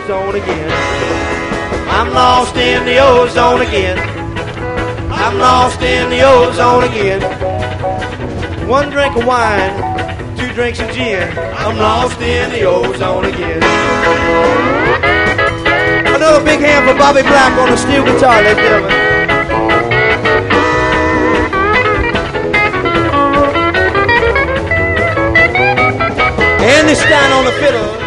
ozone again. I'm lost in the ozone again. I'm lost in the ozone again. One drink of wine, 2 drinks of gin. I'm lost in the ozone again. Another big hand for Bobby Black on the steel guitar, ladies and gentlemen. Andy Stein on the fiddle.